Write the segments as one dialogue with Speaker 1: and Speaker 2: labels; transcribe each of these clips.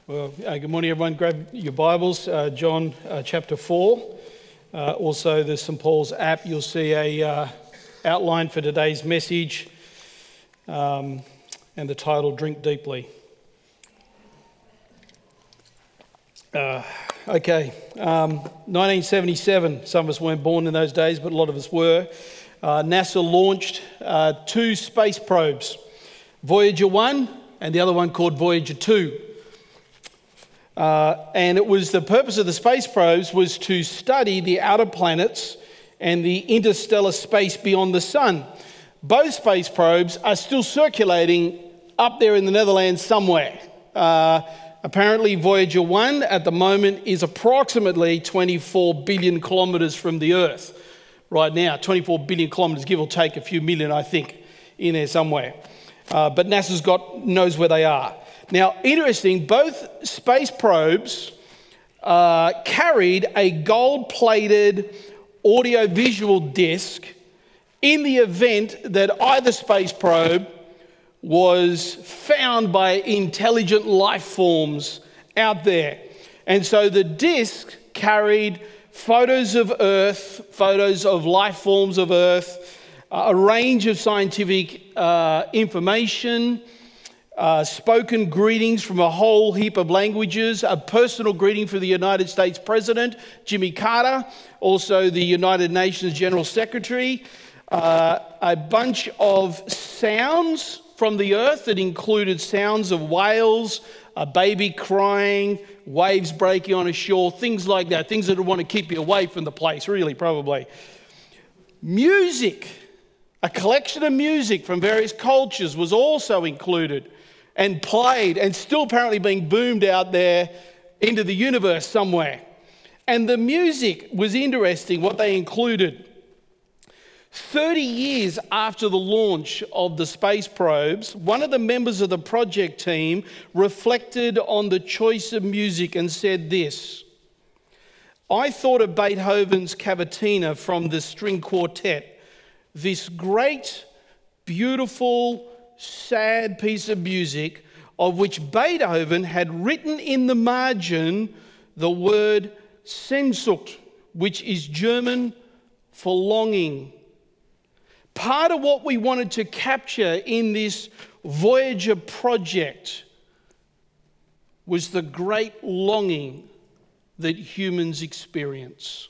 Speaker 1: Well, good morning, everyone. Grab your Bibles, John chapter 4. Also, the St. Paul's app, you'll see a outline for today's message and the title, Drink Deeply. Okay, 1977. Some of us weren't born in those days, but a lot of us were. NASA launched two space probes, Voyager 1 and the other one called Voyager 2. And it was the purpose of the space probes was to study the outer planets and the interstellar space beyond the sun. Both space probes are still circulating up there in the Netherlands somewhere. Apparently Voyager 1 at the moment is approximately 24 billion kilometres from the Earth right now. 24 billion kilometres, give or take a few million, I think, in there somewhere. But NASA's knows where they are. Now, interesting, both space probes carried a gold-plated audio-visual disc in the event that either space probe was found by intelligent life forms out there. And so the disc carried photos of Earth, photos of life forms of Earth, a range of scientific information, spoken greetings from a whole heap of languages, a personal greeting for the United States President, Jimmy Carter, also the United Nations General Secretary, a bunch of sounds from the earth that included sounds of whales, a baby crying, waves breaking on a shore, things like that, things that would want to keep you away from the place, really, probably. Music, a collection of music from various cultures was also included and played and still apparently being boomed out there into the universe somewhere. And the music was interesting, what they included. 30 years after the launch of the space probes, one of the members of the project team reflected on the choice of music and said this: "I thought of Beethoven's Cavatina from the string quartet, this great, beautiful, sad piece of music of which Beethoven had written in the margin the word Sehnsucht, which is German for longing. Part of what we wanted to capture in this Voyager project was the great longing that humans experience.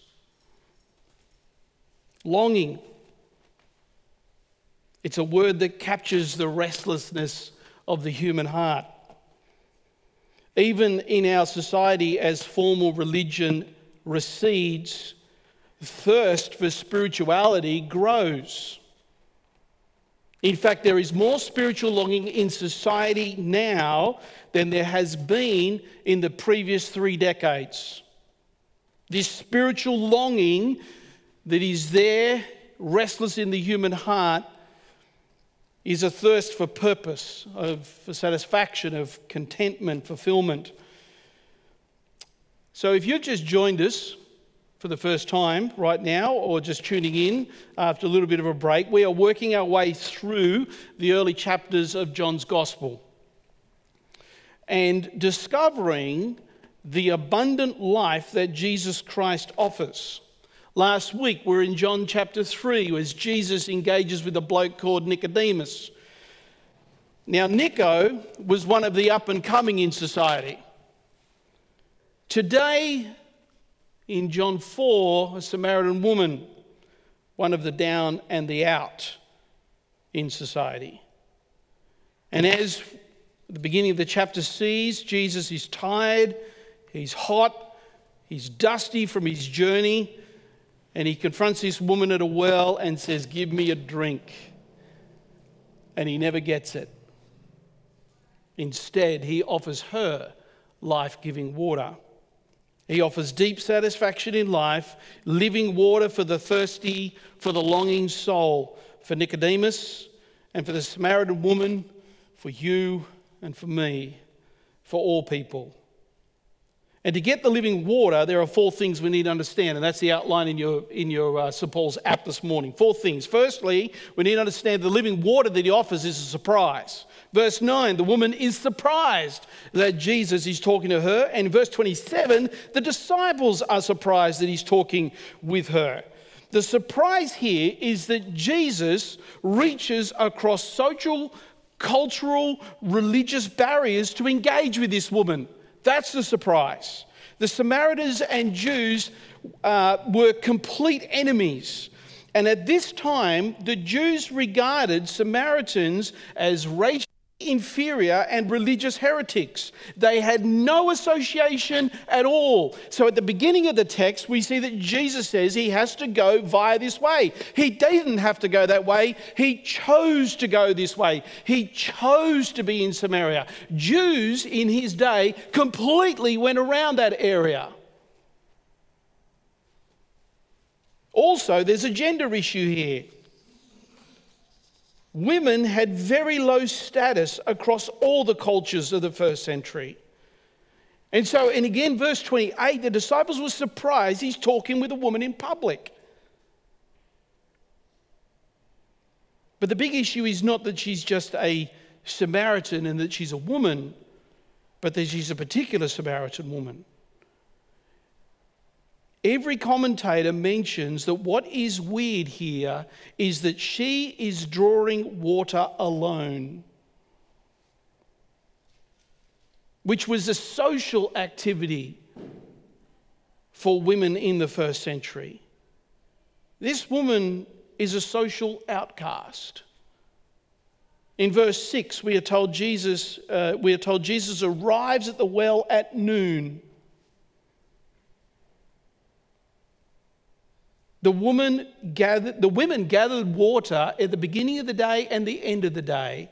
Speaker 1: Longing. It's a word that captures the restlessness of the human heart. Even in our society, as formal religion recedes, thirst for spirituality grows. In fact, there is more spiritual longing in society now than there has been in the previous 3 decades. This spiritual longing that is there, restless in the human heart, is a thirst for purpose, for satisfaction, of contentment, fulfillment. So if you've just joined us for the first time right now, or just tuning in after a little bit of a break, we are working our way through the early chapters of John's Gospel and discovering the abundant life that Jesus Christ offers. Last week, we're in John chapter 3, as Jesus engages with a bloke called Nicodemus. Now, Nico was one of the up-and-coming in society. Today, in John 4, a Samaritan woman, one of the down and the out in society. And as the beginning of the chapter sees, Jesus is tired, he's hot, he's dusty from his journey, and he confronts this woman at a well and says, "Give me a drink." And he never gets it. Instead, he offers her life-giving water. He offers deep satisfaction in life, living water for the thirsty, for the longing soul, for Nicodemus and for the Samaritan woman, for you and for me, for all people. And to get the living water, there are 4 things we need to understand, and that's the outline in your St. Paul's app this morning. 4 things. Firstly, we need to understand the living water that he offers is a surprise. Verse 9, the woman is surprised that Jesus is talking to her. And in verse 27, the disciples are surprised that he's talking with her. The surprise here is that Jesus reaches across social, cultural, religious barriers to engage with this woman. That's the surprise. The Samaritans and Jews were complete enemies. And at this time, the Jews regarded Samaritans as racially inferior and religious heretics. They had no association at all. So at the beginning of the text, we see that Jesus says he has to go via this way. He didn't have to go that way. He chose to go this way. He chose to be in Samaria. Jews in his day completely went around that area. Also, there's a gender issue here. Women had very low status across all the cultures of the first century. And again, verse 28, the disciples were surprised he's talking with a woman in public. But the big issue is not that she's just a Samaritan and that she's a woman, but that she's a particular Samaritan woman. Every commentator mentions that what is weird here is that she is drawing water alone, which was a social activity for women in the first century. This woman is a social outcast. In verse 6, we are told Jesus arrives at the well at noon. The women gathered water at the beginning of the day and the end of the day.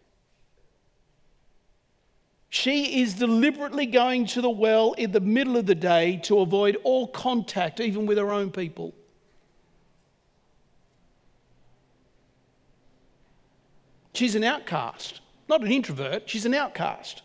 Speaker 1: She is deliberately going to the well in the middle of the day to avoid all contact, even with her own people. She's an outcast, not an introvert, she's an outcast.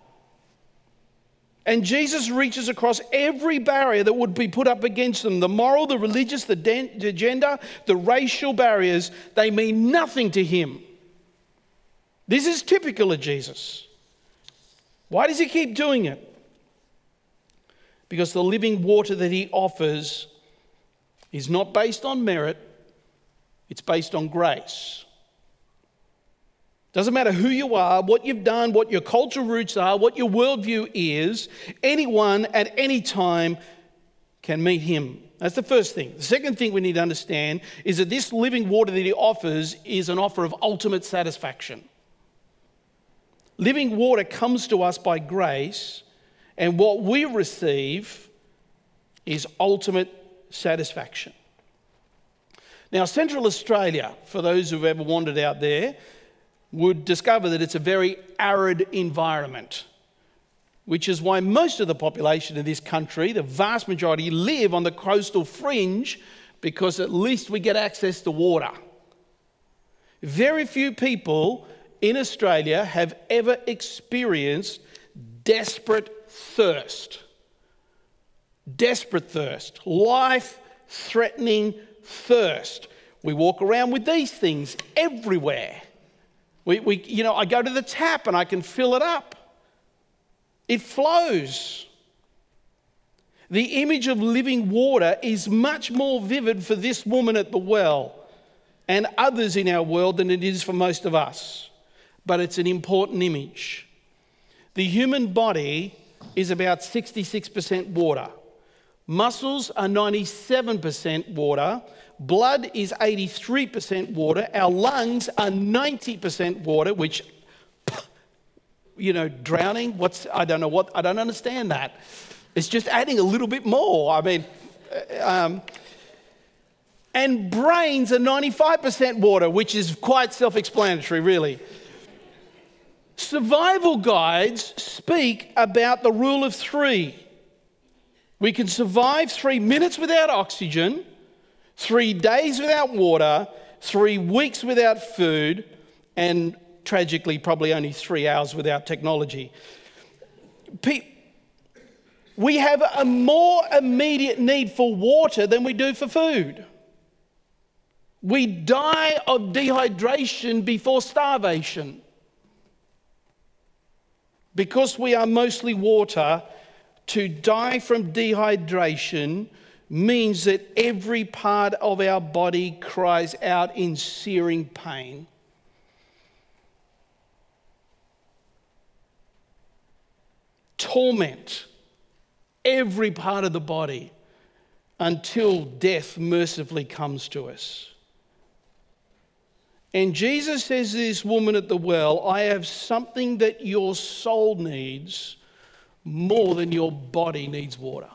Speaker 1: And Jesus reaches across every barrier that would be put up against them. The moral, the religious, the gender, the racial barriers, they mean nothing to him. This is typical of Jesus. Why does he keep doing it? Because the living water that he offers is not based on merit, it's based on grace. Doesn't matter who you are, what you've done, what your cultural roots are, what your worldview is, anyone at any time can meet him. That's the first thing. The second thing we need to understand is that this living water that he offers is an offer of ultimate satisfaction. Living water comes to us by grace, and what we receive is ultimate satisfaction. Now, Central Australia, for those who've ever wandered out there, would discover that it's a very arid environment, which is why most of the population of this country, the vast majority, live on the coastal fringe because at least we get access to water. Very few people in Australia have ever experienced desperate thirst. Desperate thirst, life-threatening thirst. We walk around with these things everywhere. I go to the tap and I can fill it up. It flows. The image of living water is much more vivid for this woman at the well and others in our world than it is for most of us. But it's an important image. The human body is about 66% water. Muscles are 97% water. Blood is 83% water. Our lungs are 90% water, which, drowning, I don't understand that. It's just adding a little bit more. And brains are 95% water, which is quite self-explanatory, really. Survival guides speak about the rule of 3. We can survive 3 minutes without oxygen, 3 days without water, 3 weeks without food, and tragically, probably only 3 hours without technology. we have a more immediate need for water than we do for food. We die of dehydration before starvation. Because we are mostly water, to die from dehydration means that every part of our body cries out in searing pain. Torment every part of the body until death mercifully comes to us. And Jesus says to this woman at the well, I have something that your soul needs more than your body needs water.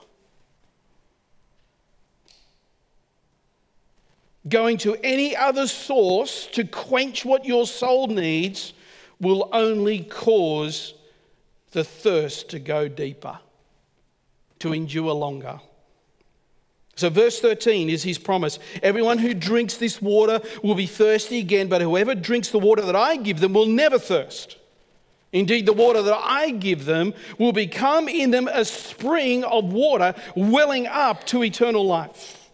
Speaker 1: Going to any other source to quench what your soul needs will only cause the thirst to go deeper, to endure longer. So verse 13 is his promise. Everyone who drinks this water will be thirsty again, but whoever drinks the water that I give them will never thirst. Indeed, the water that I give them will become in them a spring of water welling up to eternal life.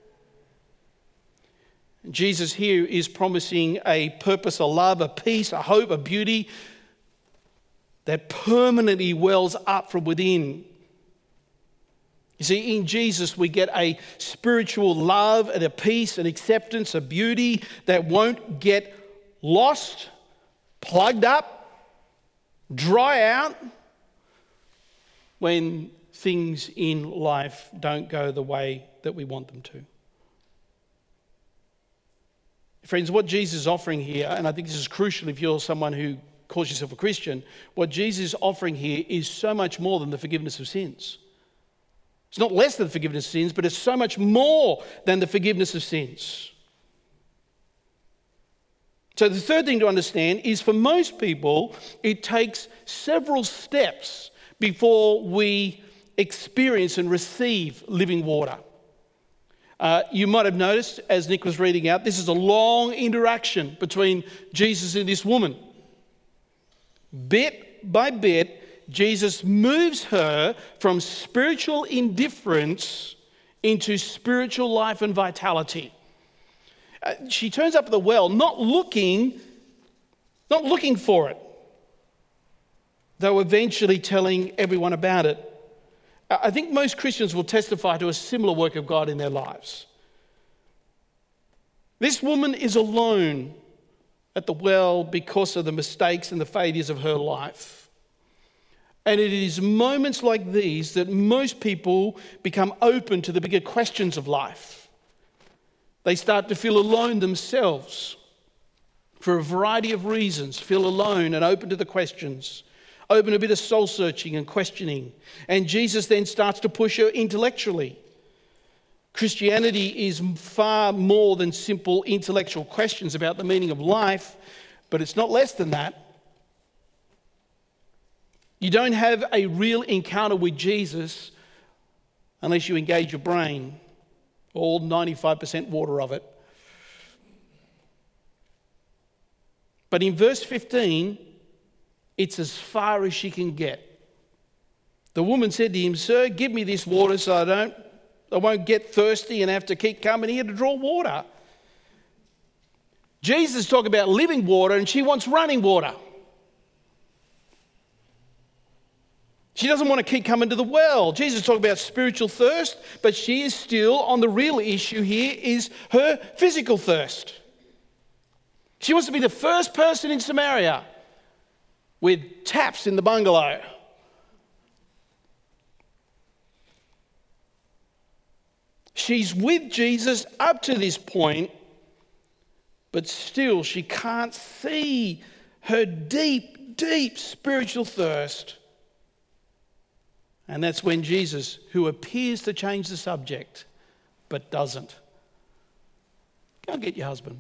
Speaker 1: Jesus here is promising a purpose, a love, a peace, a hope, a beauty that permanently wells up from within. You see, in Jesus we get a spiritual love and a peace and acceptance, a beauty that won't get lost, plugged up, dry out when things in life don't go the way that we want them to. Friends, what Jesus is offering here, and I think this is crucial if you're someone who calls yourself a Christian, what Jesus is offering here is so much more than the forgiveness of sins. It's not less than the forgiveness of sins, but it's so much more than the forgiveness of sins. So the third thing to understand is for most people, it takes several steps before we experience and receive living water. You might have noticed, as Nick was reading out, this is a long interaction between Jesus and this woman. Bit by bit, Jesus moves her from spiritual indifference into spiritual life and vitality. She turns up at the well, not looking for it, though eventually telling everyone about it. I think most Christians will testify to a similar work of God in their lives. This woman is alone at the well because of the mistakes and the failures of her life. And it is moments like these that most people become open to the bigger questions of life. They start to feel alone themselves for a variety of reasons, feel alone and open to the questions, open to a bit of soul searching and questioning. And Jesus then starts to push her intellectually. Christianity is far more than simple intellectual questions about the meaning of life, but it's not less than that. You don't have a real encounter with Jesus unless you engage your brain, all 95% water of it. But in verse 15, it's as far as she can get. The woman said to him, "Sir, give me this water so I won't get thirsty and have to keep coming here to draw water." Jesus talked about living water and she wants running water. She doesn't want to keep coming to the well. Jesus talked about spiritual thirst, but she is still on the real issue here is her physical thirst. She wants to be the first person in Samaria with taps in the bungalow. She's with Jesus up to this point, but still she can't see her deep, deep spiritual thirst. And that's when Jesus, who appears to change the subject, but doesn't, go and get your husband.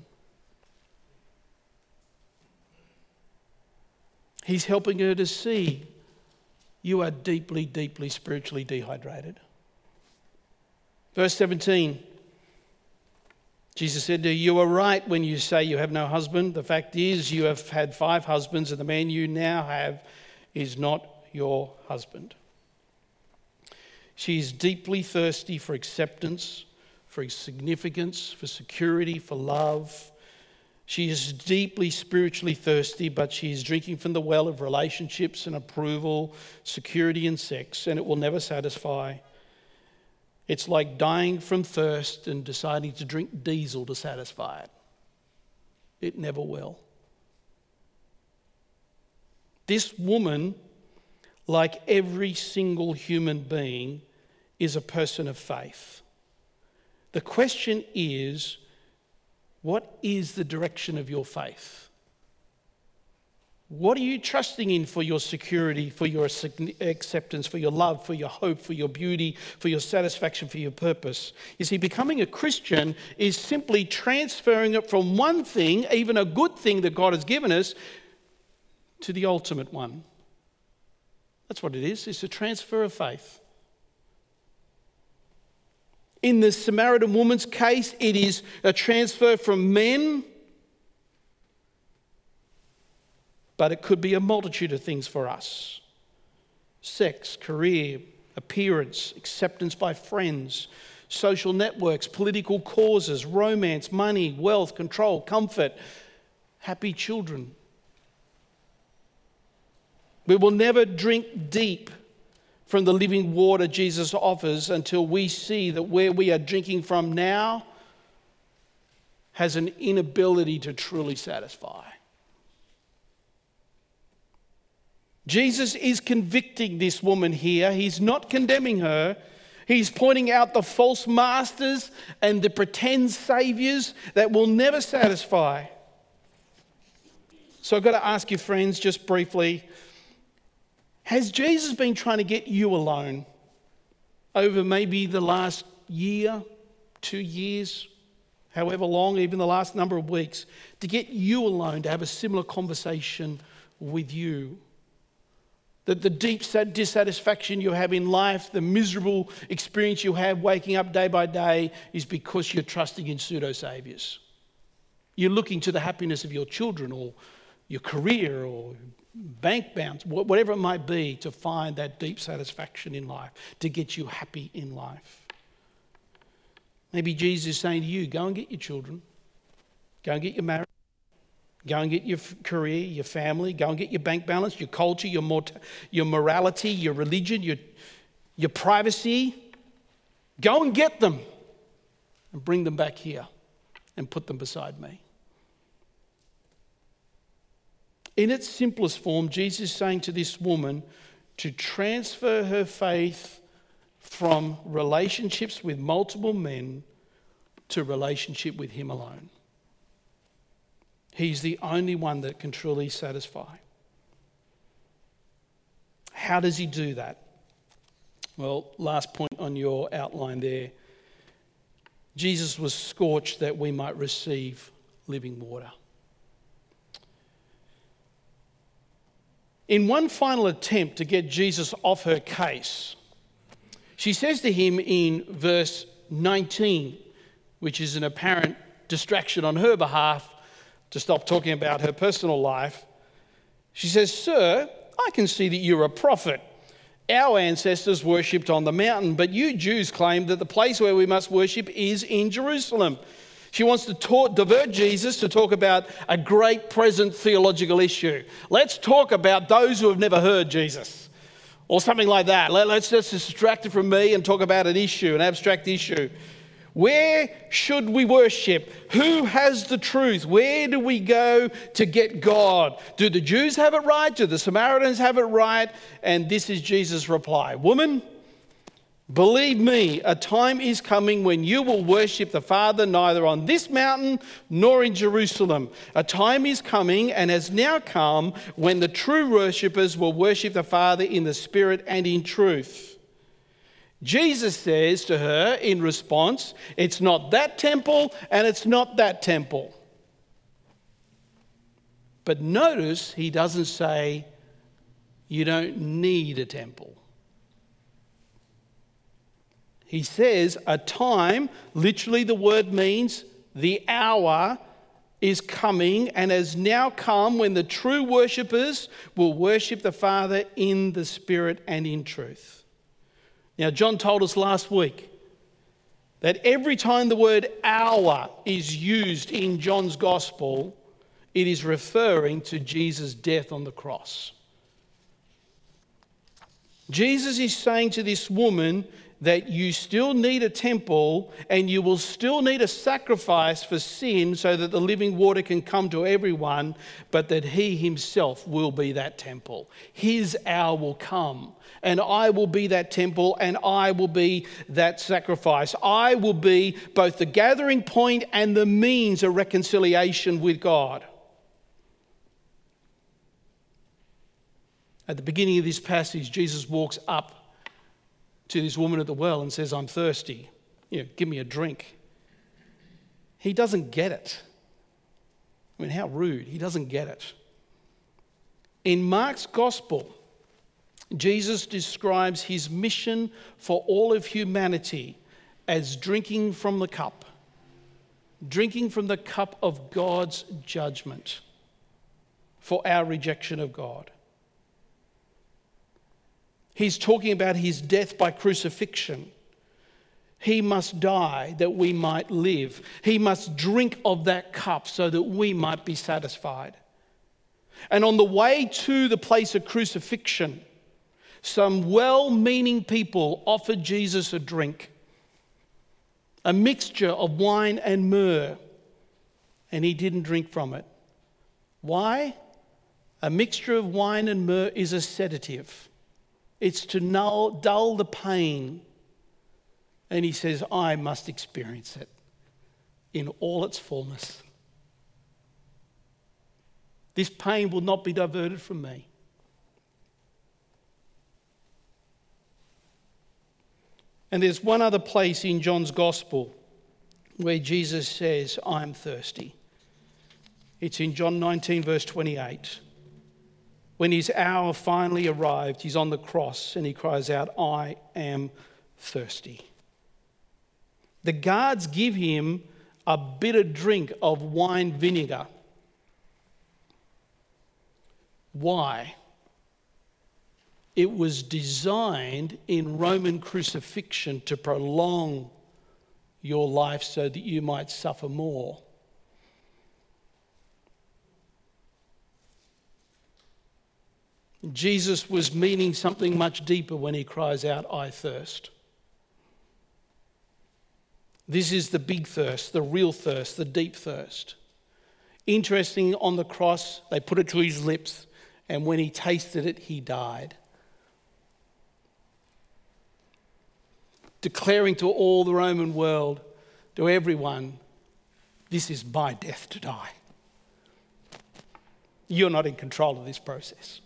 Speaker 1: He's helping her to see you are deeply, deeply spiritually dehydrated. Verse 17, Jesus said to her, "You are right when you say you have no husband. The fact is you have had 5 husbands, and the man you now have is not your husband." She is deeply thirsty for acceptance, for significance, for security, for love. She is deeply spiritually thirsty, but she is drinking from the well of relationships and approval, security and sex, and it will never satisfy. It's like dying from thirst and deciding to drink diesel to satisfy it. It never will. This woman, like every single human being, is a person of faith. The question is, what is the direction of your faith? What are you trusting in for your security, for your acceptance, for your love, for your hope, for your beauty, for your satisfaction, for your purpose? You see, becoming a Christian is simply transferring it from one thing, even a good thing that God has given us, to the ultimate one. That's what it is. It's a transfer of faith. In the Samaritan woman's case, it is a transfer from men, but it could be a multitude of things for us. Sex, career, appearance, acceptance by friends, social networks, political causes, romance, money, wealth, control, comfort, happy children. We will never drink deep from the living water Jesus offers until we see that where we are drinking from now has an inability to truly satisfy. Jesus is convicting this woman here. He's not condemning her. He's pointing out the false masters and the pretend saviors that will never satisfy. So I've got to ask you, friends, just briefly, has Jesus been trying to get you alone over maybe the last year, 2 years, however long, even the last number of weeks, to get you alone to have a similar conversation with you? That the deep dissatisfaction you have in life, the miserable experience you have waking up day by day is because you're trusting in pseudo-saviors. You're looking to the happiness of your children or your career or bank balance, whatever it might be, to find that deep satisfaction in life, to get you happy in life. Maybe Jesus is saying to you, go and get your children, go and get your marriage, go and get your career, your family, go and get your bank balance, your culture, your morality, your religion, your privacy. Go and get them and bring them back here and put them beside me. In its simplest form, Jesus is saying to this woman to transfer her faith from relationships with multiple men to relationship with him alone. He's the only one that can truly satisfy. How does he do that? Well, last point on your outline there. Jesus was scorched that we might receive living water. In one final attempt to get Jesus off her case, she says to him in verse 19, which is an apparent distraction on her behalf to stop talking about her personal life. She says, "Sir, I can see that you're a prophet. Our ancestors worshipped on the mountain, but you Jews claim that the place where we must worship is in Jerusalem." She wants to divert Jesus to talk about a great present theological issue. Let's talk about those who have never heard Jesus, or something like that. Let's just distract it from me and talk about an issue, an abstract issue. Where should we worship? Who has the truth? Where do we go to get God? Do the Jews have it right? Do the Samaritans have it right? And this is Jesus' reply. Woman, believe me, a time is coming when you will worship the Father neither on this mountain nor in Jerusalem. A time is coming and has now come when the true worshippers will worship the Father in the Spirit and in truth. Jesus says to her in response, it's not that temple and it's not that temple. But notice he doesn't say you don't need a temple. He says a time, literally the word means the hour is coming and has now come when the true worshippers will worship the Father in the Spirit and in truth. Now, John told us last week that every time the word hour is used in John's gospel, it is referring to Jesus' death on the cross. Jesus is saying to this woman that you still need a temple and you will still need a sacrifice for sin so that the living water can come to everyone, but that he himself will be that temple. His hour will come, and I will be that temple, and I will be that sacrifice. I will be both the gathering point and the means of reconciliation with God. At the beginning of this passage, Jesus walks up to this woman at the well and says, I'm thirsty. Give me a drink. He doesn't get it. I mean, how rude. He doesn't get it. In Mark's gospel, Jesus describes his mission for all of humanity as drinking from the cup of God's judgment for our rejection of God. He's talking about his death by crucifixion. He must die that we might live. He must drink of that cup so that we might be satisfied. And on the way to the place of crucifixion, some well-meaning people offered Jesus a drink, a mixture of wine and myrrh, and he didn't drink from it. Why? A mixture of wine and myrrh is a sedative. It's to dull the pain. And he says, I must experience it in all its fullness. This pain will not be diverted from me. And there's one other place in John's Gospel where Jesus says, I'm thirsty. It's in John 19, verse 28. When his hour finally arrived, he's on the cross and he cries out, I am thirsty. The guards give him a bitter drink of wine vinegar. Why? It was designed in Roman crucifixion to prolong your life so that you might suffer more. Jesus was meaning something much deeper when he cries out, I thirst. This is the big thirst, the real thirst, the deep thirst. Interesting, on the cross, they put it to his lips, and when he tasted it, he died. Declaring to all the Roman world, to everyone, this is my death to die. You're not in control of this process.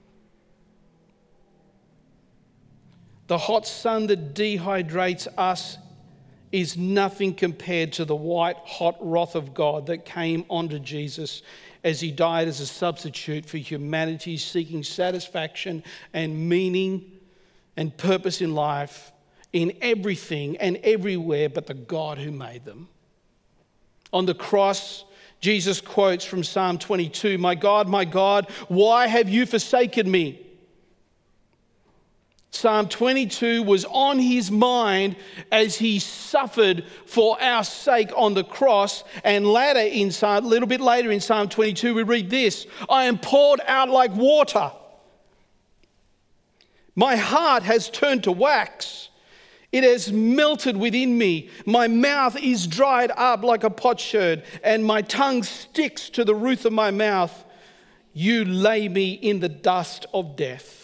Speaker 1: The hot sun that dehydrates us is nothing compared to the white hot wrath of God that came onto Jesus as he died as a substitute for humanity seeking satisfaction and meaning and purpose in life in everything and everywhere but the God who made them. On the cross, Jesus quotes from Psalm 22, my God, why have you forsaken me? Psalm 22 was on his mind as he suffered for our sake on the cross. And a little bit later in Psalm 22, we read this, I am poured out like water. My heart has turned to wax. It has melted within me. My mouth is dried up like a potsherd, and my tongue sticks to the roof of my mouth. You lay me in the dust of death.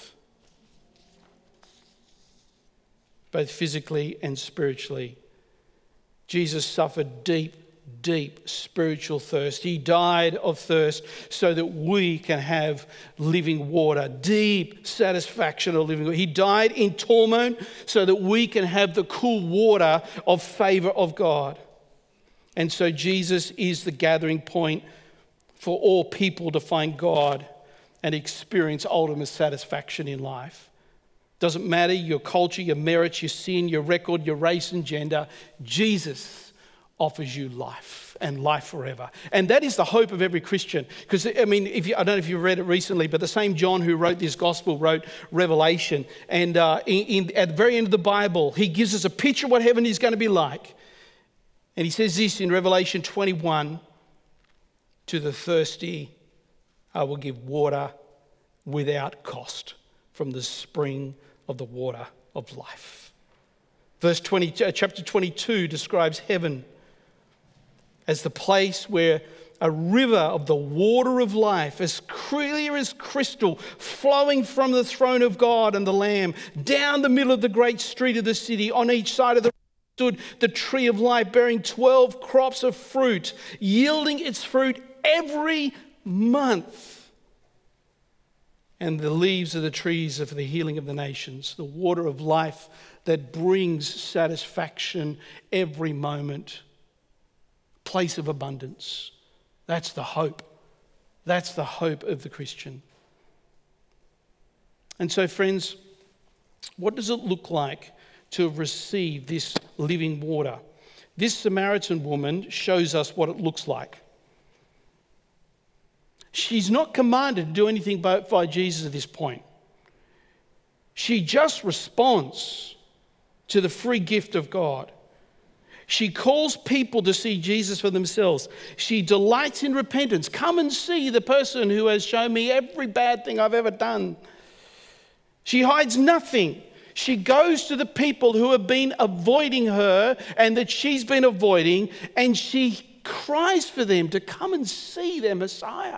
Speaker 1: Both physically and spiritually. Jesus suffered deep spiritual thirst. He died of thirst so that we can have living water, deep satisfaction of living water. He died in torment so that we can have the cool water of favor of God. And so Jesus is the gathering point for all people to find God and experience ultimate satisfaction in life. Doesn't matter your culture, your merits, your sin, your record, your race and gender. Jesus offers you life and life forever. And that is the hope of every Christian. Because, I mean, I don't know if you've read it recently, but the same John who wrote this gospel wrote Revelation. And at the very end of the Bible, he gives us a picture of what heaven is going to be like. And he says this in Revelation 21, to the thirsty, I will give water without cost from the spring of the water of life. Chapter 22 describes heaven as the place where a river of the water of life, as clear as crystal, flowing from the throne of God and the Lamb, down the middle of the great street of the city. On each side of the stood the tree of life, bearing 12 crops of fruit, yielding its fruit every month. And the leaves of the trees are for the healing of the nations, the water of life that brings satisfaction every moment. Place of abundance. That's the hope. That's the hope of the Christian. And so, friends, what does it look like to have received this living water? This Samaritan woman shows us what it looks like. She's not commanded to do anything by Jesus at this point. She just responds to the free gift of God. She calls people to see Jesus for themselves. She delights in repentance. Come and see the person who has shown me every bad thing I've ever done. She hides nothing. She goes to the people who have been avoiding her and that she's been avoiding, and she cries for them to come and see their Messiah.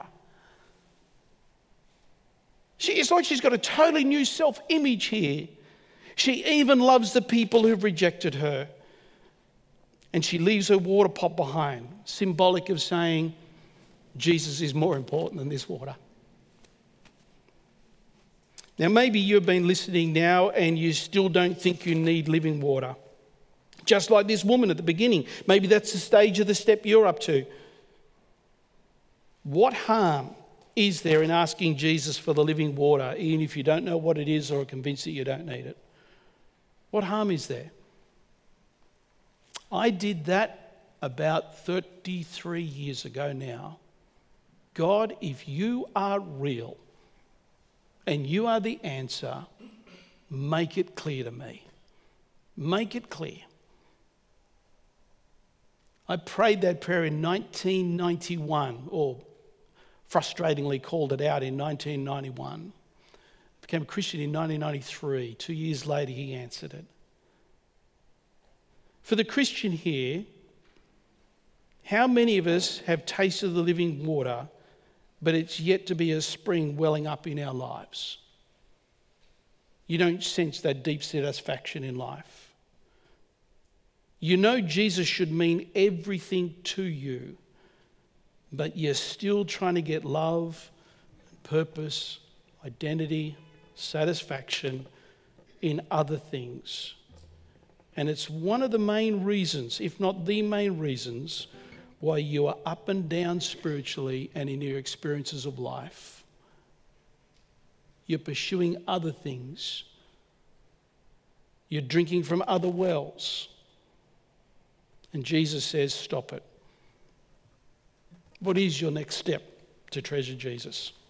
Speaker 1: It's like she's got a totally new self-image here. She even loves the people who've rejected her. And she leaves her water pot behind, symbolic of saying, Jesus is more important than this water. Now, maybe you've been listening now and you still don't think you need living water. Just like this woman at the beginning. Maybe that's the stage of the step you're up to. What harm is there in asking Jesus for the living water, even if you don't know what it is or are convinced that you don't need it? What harm is there? I did that about 33 years ago now. God, if you are real and you are the answer, make it clear to me. Make it clear. I prayed that prayer in 1991, or frustratingly called it out in 1991. Became a Christian in 1993. 2 years later, he answered it. For the Christian here, how many of us have tasted the living water, but it's yet to be a spring welling up in our lives? You don't sense that deep satisfaction in life. You know Jesus should mean everything to you, but you're still trying to get love, purpose, identity, satisfaction in other things. And it's one of the main reasons, if not the main reasons, why you are up and down spiritually and in your experiences of life. You're pursuing other things. You're drinking from other wells. And Jesus says, stop it. What is your next step to treasure Jesus?